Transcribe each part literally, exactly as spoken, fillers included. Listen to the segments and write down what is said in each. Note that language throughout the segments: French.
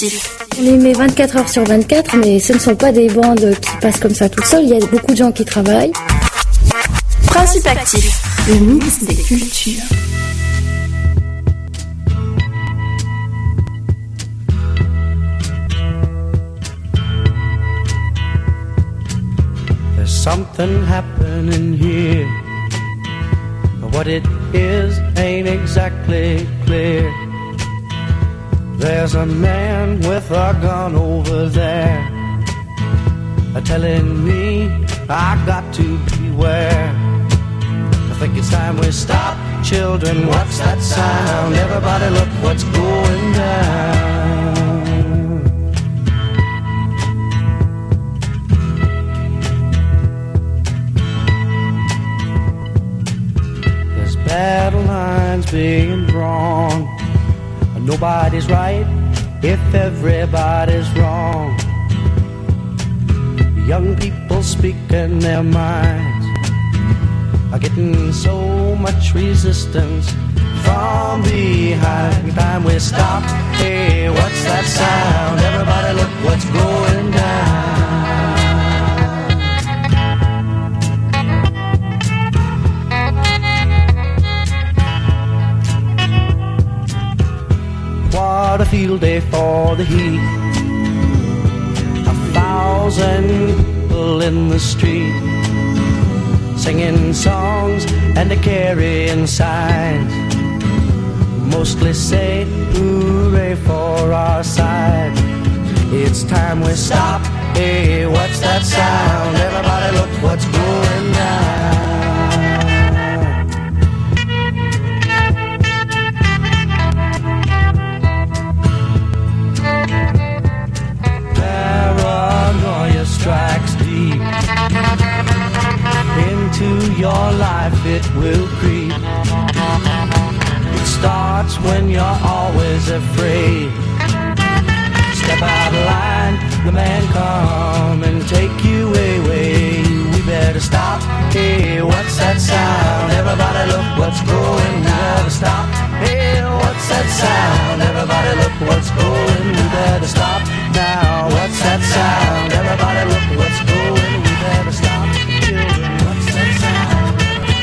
Principactif. On les met vingt-quatre heures sur vingt-quatre, mais ce ne sont pas des bandes qui passent comme ça tout seul. Il y a beaucoup de gens qui travaillent. Principactif. Le mix des cultures. There's something happening here. What it is ain't exactly clear. There's a man with a gun over there, telling me I got to beware. I think it's time we stop. Children, what's that sound? Everybody look what's going down. There's battle lines being drawn. Nobody's right if everybody's wrong. Young people speaking their minds are getting so much resistance from behind. Time we stop. Hey, what's that sound? Everybody look what's going down. What a field day for the heat. A thousand people in the street, singing songs and a carrying signs. Mostly say hooray for our side. It's time we stop. Hey, what's that sound? Everybody look what's going down. Paranoia strikes deep into your life, it will creep. It starts when you're always afraid. Step out of line, the man come and take you away. We better stop. Hey, what's that sound? Everybody look what's going. We better stop. Hey, what's that sound? Everybody look what's going. We better stop now. What's that sound? Everybody look what's going. We better stop. Children, what's that sound?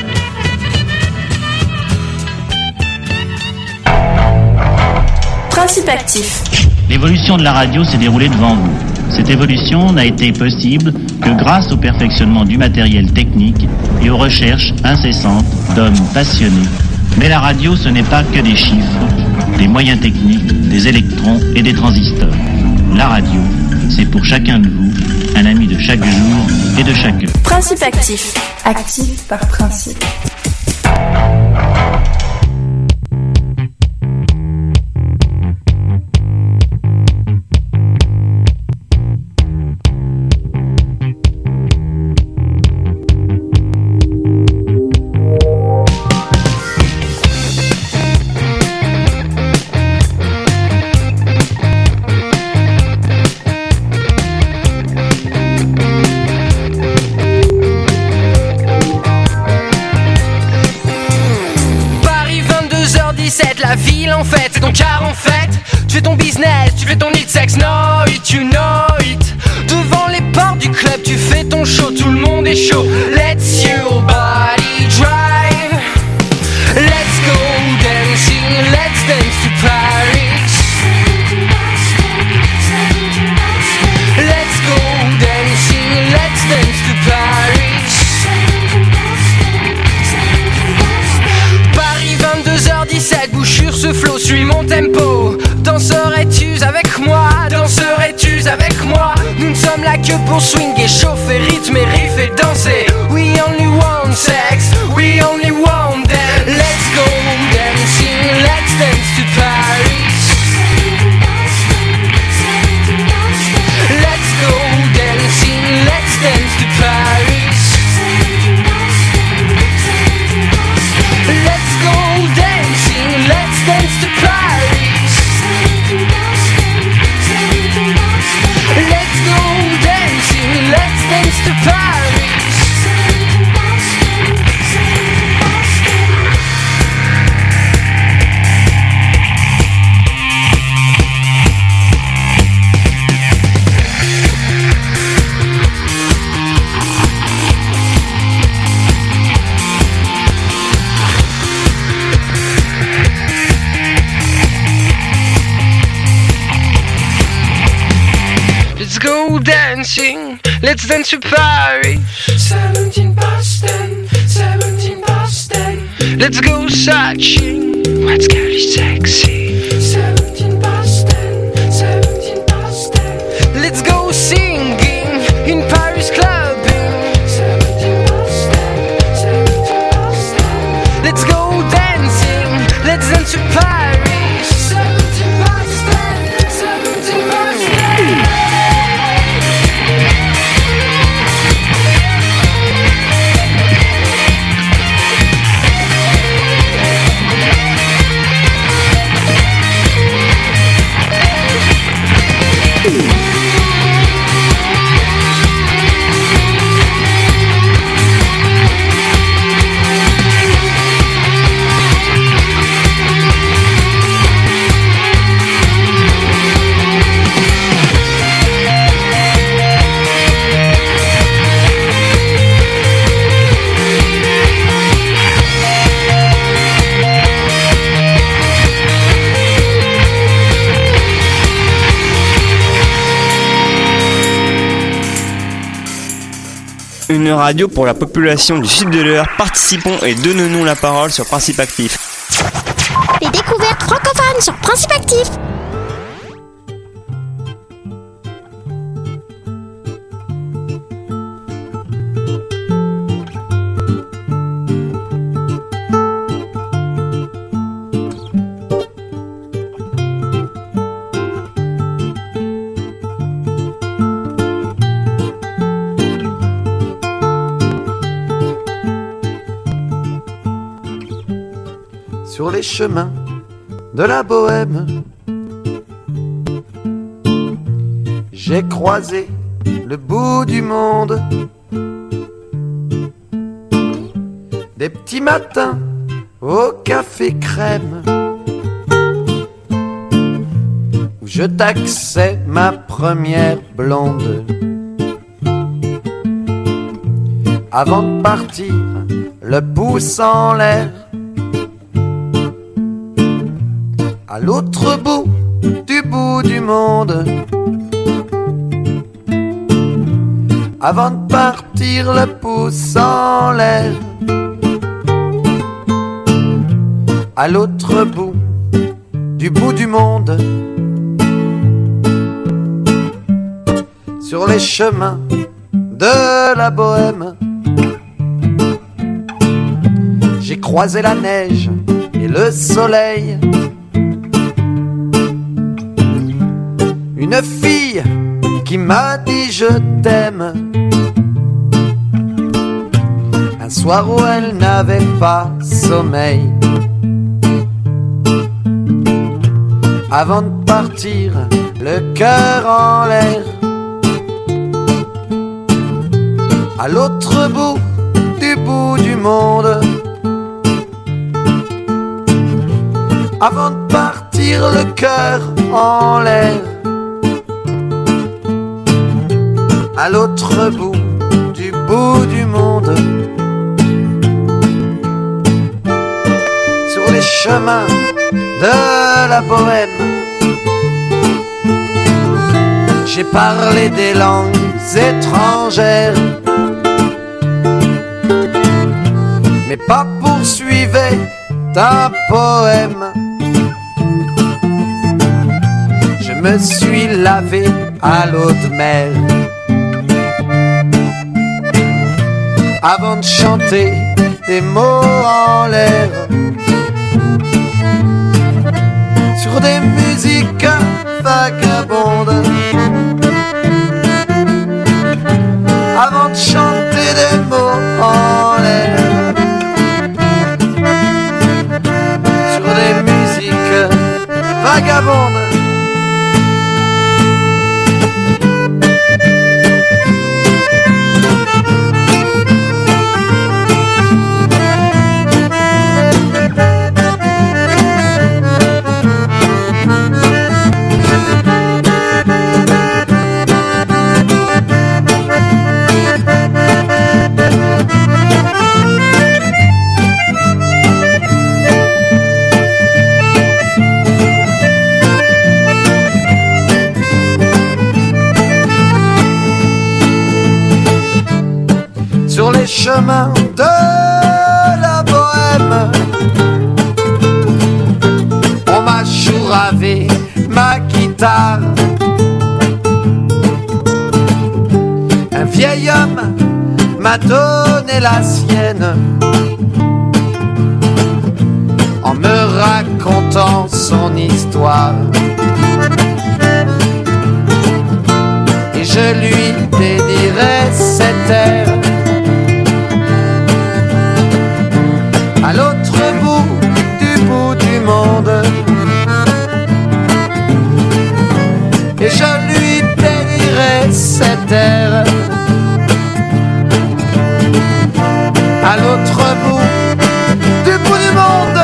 Principactif. L'évolution de la radio s'est déroulée devant vous. Cette évolution n'a été possible que grâce au perfectionnement du matériel technique et aux recherches incessantes d'hommes passionnés. Mais la radio, ce n'est pas que des chiffres, des moyens techniques, des électrons et des transistors. La radio, c'est pour chacun de vous un ami de chaque jour et de chaque heure. Principactif. Actif par principe. La ville en fait, c'est ton car en fait. Tu fais ton business, tu fais ton hit sex, know it, you know it. Devant les portes du club, tu fais ton show, tout le monde est chaud. Let's your body drive. Let's go dancing, let's dance to Paris. Let's go dancing, let's dance to Paris. Paris vingt-deux heures dix-sept, bouchure ce flow, suis mon tempo. Danserais-tu avec moi? Danserais-tu avec moi? Nous ne sommes là que pour swinguer, chauffer, rythmer, riff et danser. We only want sex, we only want dance. Let's go dancing, let's dance to Paris. Let's go dancing, let's dance to Paris. Let's go dancing, let's dance to Paris. Let's go dancing, let's dance to Paris. dancing, let's dance to Paris. seventeen Boston, seventeen Boston. Let's go searching, what's girly sexy? seventeen Boston, seventeen Boston. Let's go singing in Paris clubbing. seventeen Boston, seventeen Boston. Let's go dancing, let's dance to Paris. seventeen Boston, seventeen Boston. Une radio pour la population du sud de l'Eure. Participons et donnons-nous la parole sur Principe Actif. Les découvertes francophones sur Principe Actif. Sur les chemins de la Bohème, j'ai croisé le bout du monde. Des petits matins au café crème, où je taxais ma première blonde. Avant de partir, le pouce en l'air, à l'autre bout du bout du monde. Avant de partir, le pouce en l'air, à l'autre bout du bout du monde. Sur les chemins de la Bohème, j'ai croisé la neige et le soleil. Une fille qui m'a dit je t'aime, un soir où elle n'avait pas sommeil. Avant de partir, le cœur en l'air, à l'autre bout du bout du monde. Avant de partir, le cœur en l'air, à l'autre bout du bout du monde. Sur les chemins de la Bohème, j'ai parlé des langues étrangères, mais pas poursuivais un poème. Je me suis lavé à l'eau de mer avant de chanter des mots en l'air sur des musiques vagabondes. Avant de chanter des mots en l'air sur des musiques vagabondes. chemin de la bohème. On m'a chouravé ma guitare. Un vieil homme m'a donné la sienne en me racontant son histoire. Et je lui dédierai cet air. À l'autre bout du bout du monde. Et je lui dédierai cet air. À l'autre bout du bout du monde.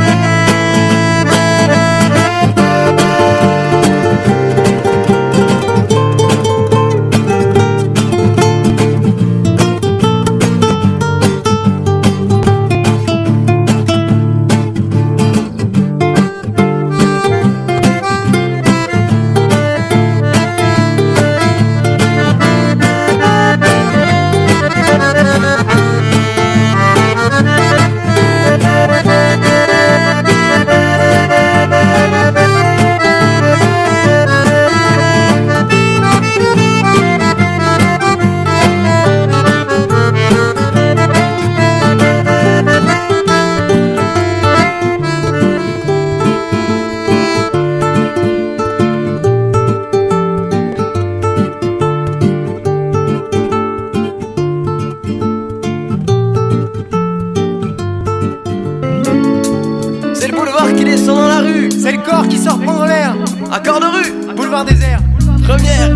Accord de rue, boulevard désert, première.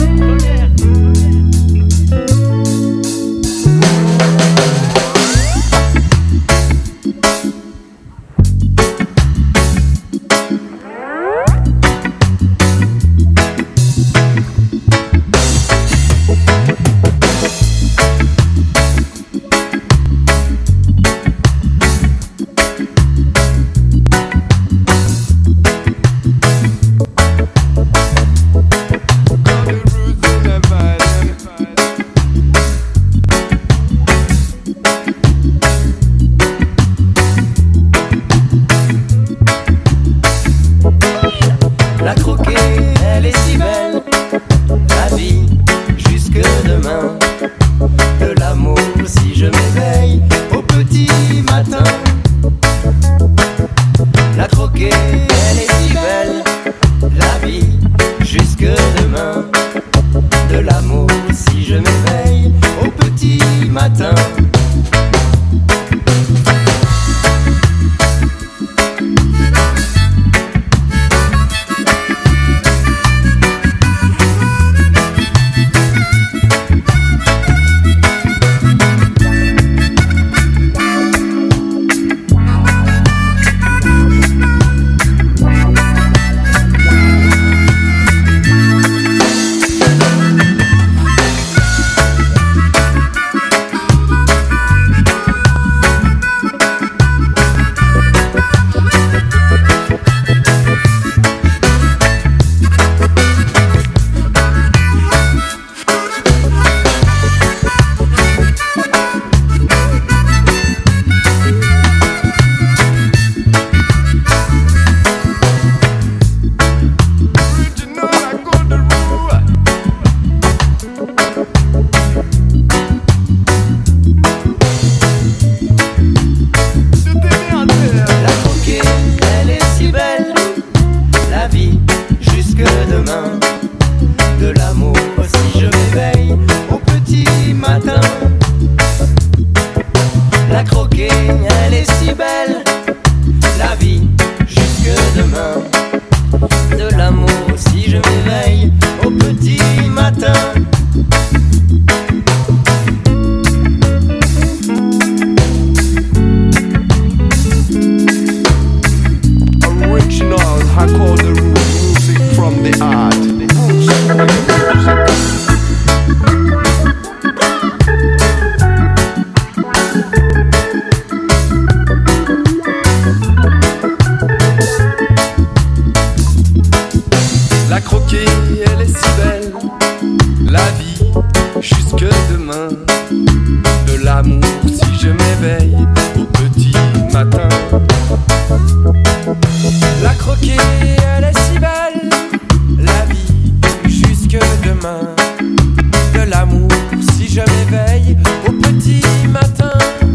croquer, elle est si belle, la vie jusque demain. De l'amour si je m'éveille au petit matin.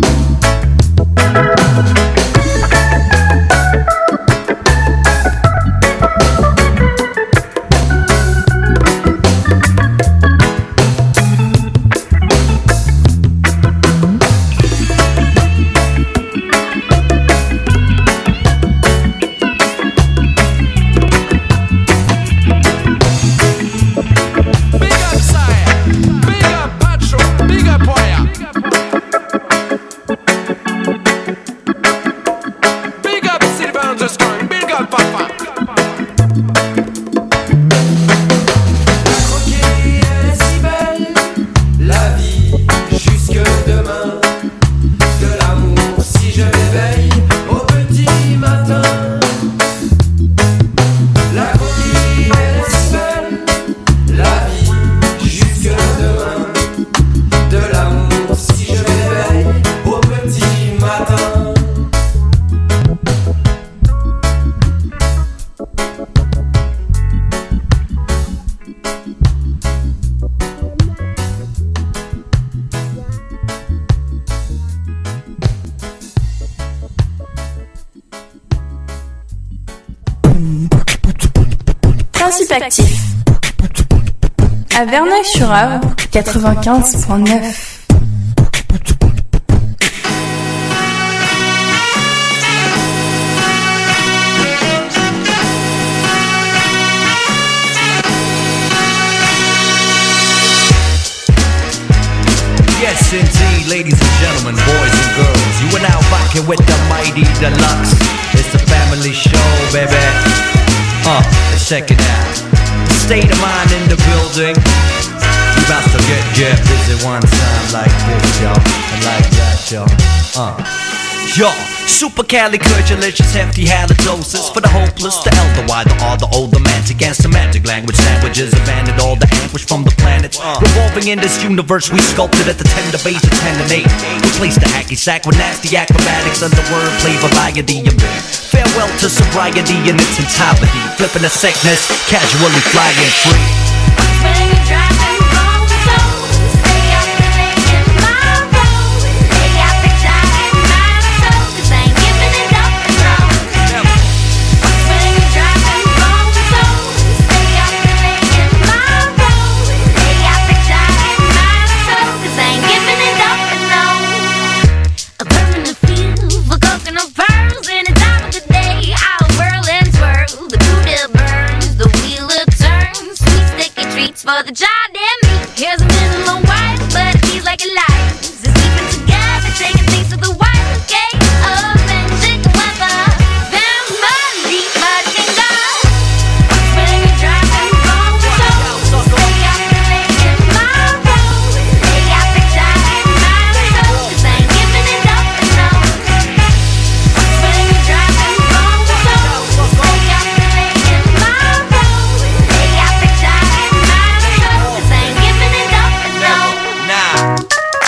Principe actif. À Verneuil-sur-Avre, quatre-vingt-quinze point neuf. Yes, indeed, ladies and gentlemen, boys and girls, you are now rocking with the Mighty Deluxe. It's a family show, baby. Uh, check it out. State of mind in the building. You about to get, get busy one time like this, y'all. And like that, y'all. Uh, y'all. Supercalifragilistic, hefty halitosis for the hopeless, the elder, why the all the older magic and semantic language sandwiches abandoned all the anguish from the planets. Revolving in this universe, we sculpted at the tender base of tendinate. Replace the hacky sack with nasty acrobatics under wordplay, variety and farewell to sobriety in its entirety. Flipping the sickness, casually flying free. When you're driving home, stay up late in my road. Lay out the job in my soul, 'cause I ain't giving it up alone. When you're driving home, stay up late in my road. Lay out the job in my soul, 'cause I ain't giving it up alone. A permanent feel for coconut pearls in a time of the day. I'll whirl and twirl, the Buddha burns, the wheel it turns. Sweet sticky treats for the child and me. Here's a minimum wife, but it feels like a life. They're sleeping together, taking things to the wild game of magic weather. Family marching on. When you're driving home, so stay up late in my road. Lay out the job in my soul, 'cause I ain't giving it up alone. When you're driving home, so stay up late in my road. Lay out the job in my soul, 'cause I ain't giving it up alone. Now.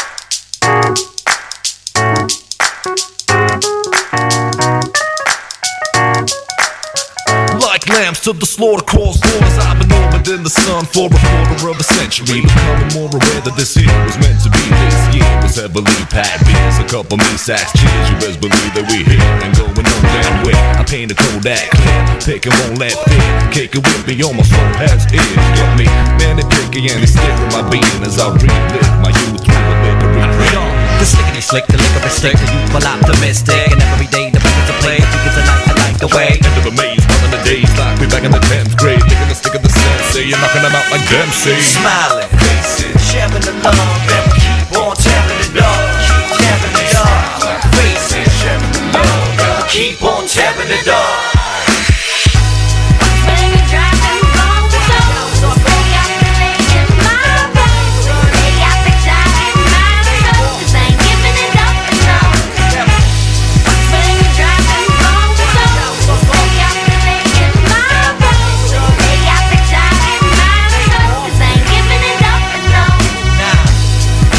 Like lambs to the slaughter, cross borders. I've been orbited in the sun for a quarter of a century, becoming more aware that this year was meant to be. This year was heavily packed beers, a couple me sacks, cheers. You best believe that we here and going no damn way. I paint a Kodak clear, picking won't let fit. Cake it with me, almost soul has ears. Get me, man, it picky and it's sticking my being as I relive my youth through a liquor read. The slickety slick, the liquor stick, the youthful optimistic, and every day the better to play. I think it's a night I like the way. End of a maze, running the days like we back in the tenth grade, licking the stick of the sensei, you're knocking them out like Dempsey. Smiling faces, sharing the love, and we keep on tearing it up, keep tearing it up. Faces, sharing the love, and we keep on tearing it up. When you're driving home, so stay up late in my road. Lay out the job in my soul, 'cause I ain't giving it up alone. When you're driving home, so stay up late in my road. Lay out the job in my soul, 'cause I ain't giving it up alone.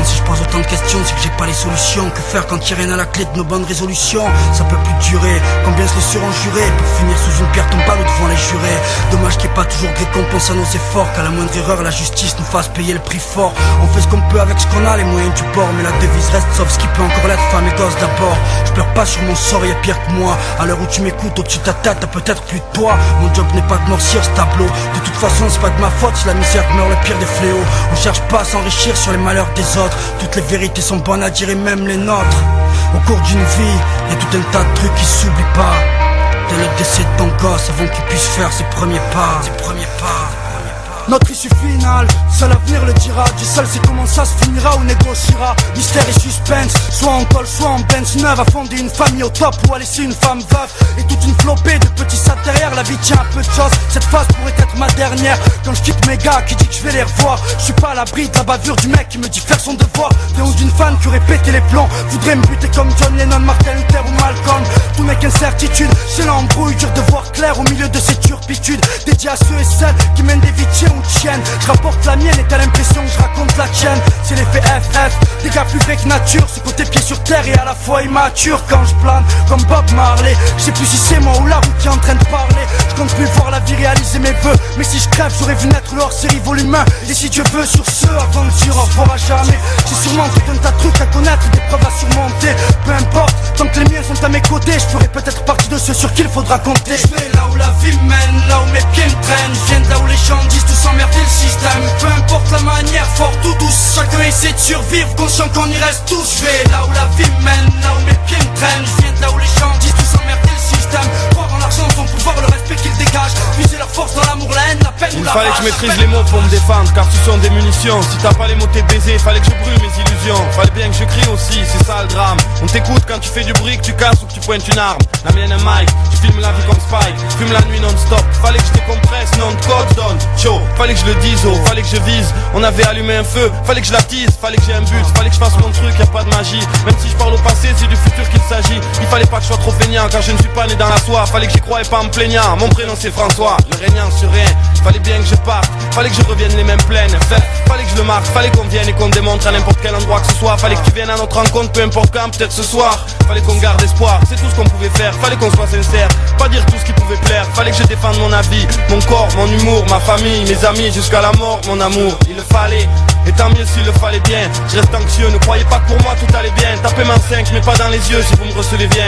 Si je pose autant de questions, c'est que j'ai pas les solutions. Que faire quand y'a rien à la clé de nos bonnes résolutions? Ça peut plus durer, combien se les seront jurés pour finir sous une pierre tombale ou devant les jurés. Dommage qu'il n'y ait pas toujours de récompense à nos efforts, qu'à la moindre erreur la justice nous fasse payer le prix fort. On fait ce qu'on peut avec ce qu'on a, les moyens du bord, mais la devise reste sauf ce qui peut encore l'être, femme et gosse d'abord. Je pleure pas sur mon sort, y'a pire que moi. À l'heure où tu m'écoutes, au-dessus de ta tête, t'as peut-être plus de toi. Mon job n'est pas de noircir ce tableau. De toute façon c'est pas de ma faute si la misère meurt le pire des fléaux. On cherche pas à s'enrichir sur les malheurs des autres. Toutes les vérités sont bonnes à dire et même les nôtres. Au cours d'une vie, y'a tout un tas de trucs qui s'oublient pas. Dès le décès de ton gosse avant qu'il puisse faire ses premiers pas. Ses premiers pas. Notre issue finale, seul l'avenir le dira. Dieu seul sait comment ça se finira ou négociera. Mystère et suspense, soit en col, soit en Benz neuve. À fonder une famille au top ou à laisser une femme veuve. Et toute une flopée de petits sacs derrière. La vie tient un peu de choses, cette phase pourrait être ma dernière. Quand je quitte mes gars qui dit que je vais les revoir, je suis pas à l'abri de la bavure du mec qui me dit faire son devoir. T'es ou d'une fan qui aurait pété les plombs, voudrait me buter comme John Lennon, Martin Luther ou Malcolm. Tout n'est qu'incertitude, c'est l'embrouille, dur de voir clair au milieu de ces turpitudes. Dédié à ceux et celles qui mènent des vies tiens ou de chiennes. Je rapporte la mienne et t'as l'impression que je raconte la tienne. C'est l'effet F F, des gars plus vrais que nature. Ce côté pied sur terre et à la fois immature. Quand je plane comme Bob Marley, je sais plus si c'est moi ou la route qui est en train de parler. Je compte plus voir la vie réaliser mes vœux, mais si je crève j'aurais vu naître le hors-série volume un. Et si Dieu veut sur ce, avant de dire au revoir à jamais, j'ai sûrement tout un tas de trucs à connaître, des preuves à surmonter. Peu importe, tant que les miens sont à mes côtés, je ferai peut-être partie de ceux sur qui il faudra compter. Je vais là où la vie mène, là où mes pieds me traînent. Je viens de là où les gens disent tout s'emmerder le système. Peu importe la manière, fort ou douce, chacun essaie de survivre, conscient qu'on y reste tous. Je vais là où la vie mène, là où mes pieds me traînent. Je viens de là où les gens disent tout s'emmerder le système. Croire en l'argent, son pouvoir, le respect qu'ils dégagent. Puiser leur force dans l'amour, la haine, la peine ou la rage. Il fallait que je maîtrise les mots pour me défendre, car ce sont des munitions. Si t'as pas les mots t'es baisé, fallait que je brûle mes illusions. Fallait bien que je crie aussi, c'est ça le drame. On t'écoute quand tu fais du bruit, que tu casses ou que tu pointes une arme. La mienne un mic, je filme la vie comme Spike. Fume la nuit non-stop, fallait que je décompresse, non de code donne chaud. Fallait que je le dise, oh, fallait que je vise. On avait allumé un feu, fallait que je l'attise. Fallait que j'ai un but, fallait que je fasse mon truc, y a pas de magie. Même si je parle au passé, c'est du futur qu'il s'agit. Il fallait pas que je sois trop feignant, car je ne suis pas né dans la soie. Fallait que j'y croie et pas en me plaignant. Mon prénom c'est François, le régnant sur rien. Fallait bien que je parte, fallait que je revienne les mêmes plaines. Fait, fallait que je le marque, fallait qu'on vienne et qu'on démontre à n'importe quel endroit que ce soit. Fallait que tu viennes à notre rencontre, peu importe quand, peut-être ce soir. Fallait qu'on garde espoir, c'est tout ce qu'on pouvait faire. Fallait qu'on soit sincère, pas dire tout ce qui pouvait plaire. Fallait que je défende mon avis, mon corps, mon humour, ma famille, mes amis, jusqu'à la mort, mon amour. Il le fallait, et tant mieux s'il le fallait bien. Je reste anxieux, ne croyez pas que pour moi tout allait bien. Tapez ma cinq, mais pas dans les yeux si vous me recevez bien.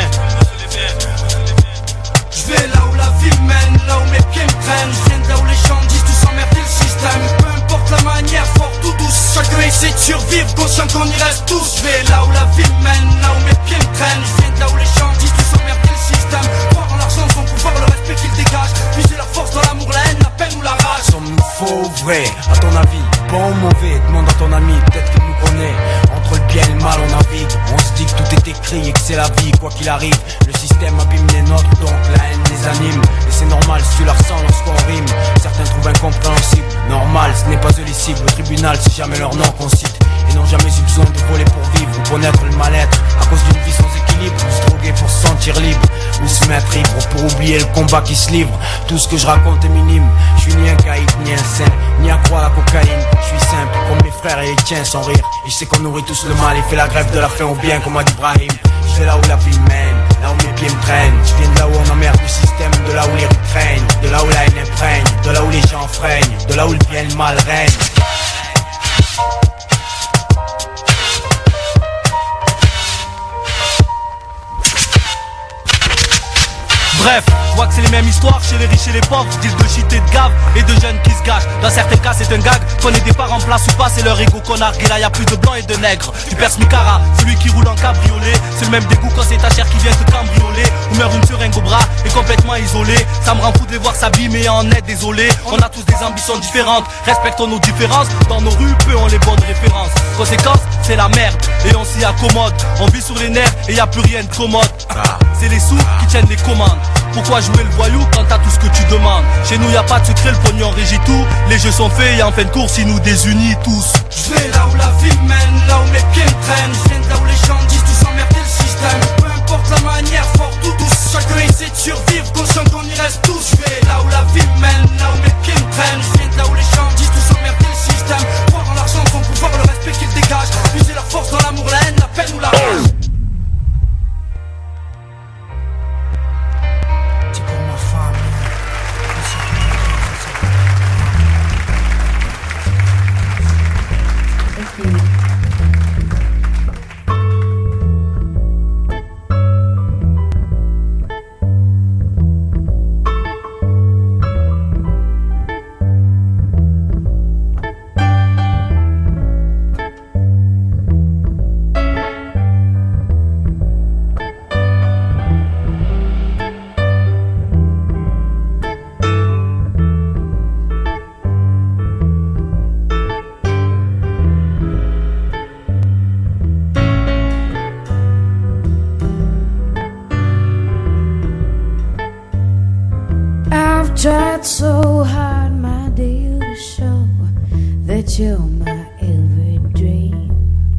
Je vais là où la vie mène, là où mes pieds me traînent. Je viens de là où les gens disent tout s'emmerder le système. Peu importe la manière, forte ou douce, chacun essaie de survivre, conscient qu'on y reste tous. Je vais là où la vie mène, là où mes pieds me traînent. Je viens de là où les gens disent tout s'emmerder le système. Croire en l'argent, son pouvoir, le respect qu'il dégage. Puiser la force dans l'amour, la haine, la peine ou la rage. Sommes-nous faux ou vrai, à ton avis? Bon ou mauvais, demande à ton ami, peut-être qu'il nous connaît. Entre le bien et le mal on navigue. On se dit que tout est écrit et que c'est la vie, quoi qu'il arrive. Le système abîme les nôtres, donc la haine les anime. Et c'est normal si tu la ressens lorsqu'on rime. Certains trouvent incompréhensible, normal, ce n'est pas eux les cibles. Au tribunal c'est jamais leur nom qu'on cite. Et n'ont jamais eu besoin de voler pour vivre ou connaître le mal-être. À cause d'une vie sans équilibre, ou se droguer pour se sentir libre, ou se mettre ivre pour oublier le combat qui se livre. Tout ce que je raconte est minime. Je suis ni un caïd, ni un saint, ni à croire la cocaïne. Je suis simple comme mes frères et les tiens sans rire. Et je sais qu'on nourrit tous le mal et fait la grève de la faim au bien comme a dit Brahim. Je vais là où la vie mène, là où mes pieds me traînent. Je viens de là où on emmerde du système, de là où les rues craignent, de là où la haine imprègne, de là où les gens freinent, de là où le bien et le mal règne. Bref, je vois que c'est les mêmes histoires chez les riches et les pauvres. Disent de shit et de gave et de jeunes qui se gâchent. Dans certains cas c'est un gag, qu'on ait des parents en place ou pas, c'est leur ego qu'on nargue. Et là y'a plus de blancs et de nègres. Tu perces Micara, celui qui roule en cabriolet. C'est le même dégoût quand c'est ta chair qui vient te cambrioler. Ou meurt une seringue au bras et complètement isolé. Ça me rend fou de les voir s'abîmer en est désolé. On a tous des ambitions différentes, respectons nos différences. Dans nos rues, peu ont les bonnes références. Conséquence, c'est la merde et on s'y accommode. On vit sur les nerfs et y a plus rien de commode. C'est les sous qui tiennent les commandes. Pourquoi jouer le voyou quand t'as tout ce que tu demandes? Chez nous y a pas de secret, le pognon régit tout. Les jeux sont faits et en fin de course ils nous désunit tous. Je vais là où la vie mène, là où mes pieds me traînent. Je viens de là où les gens disent tout s'emmerder le système. Peu importe la manière, forte ou douce, chacun essaie de survivre, conscient qu'on y reste tous. Je vais là où la vie mène, là où mes pieds me traînent. Je viens de là où les gens disent tout s'emmerder le système. Croire en l'argent, son pouvoir, le respect qu'il dégage. Puiser tried so hard, my dear, to show that you're my every dream.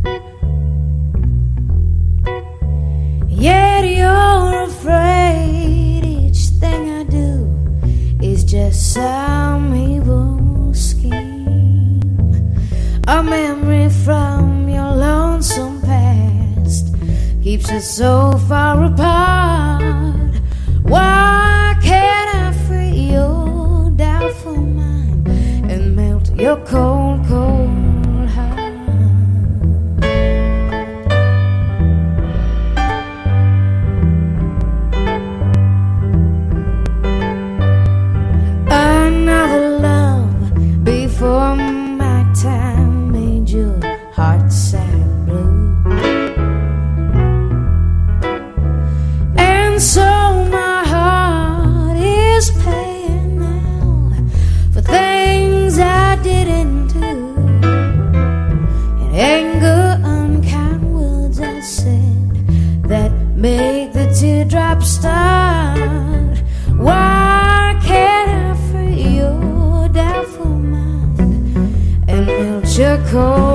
Yet you're afraid each thing I do is just some evil scheme. A memory from your lonesome past keeps us so far apart. Why can't I free your doubtful mind and melt your cold, cold heart? Another love before my time made your heart sad blue, and so my heart is paying now for things I didn't do. In anger, unkind words I said that make the teardrops start. Why can't I free your doubtful mind and melt your cold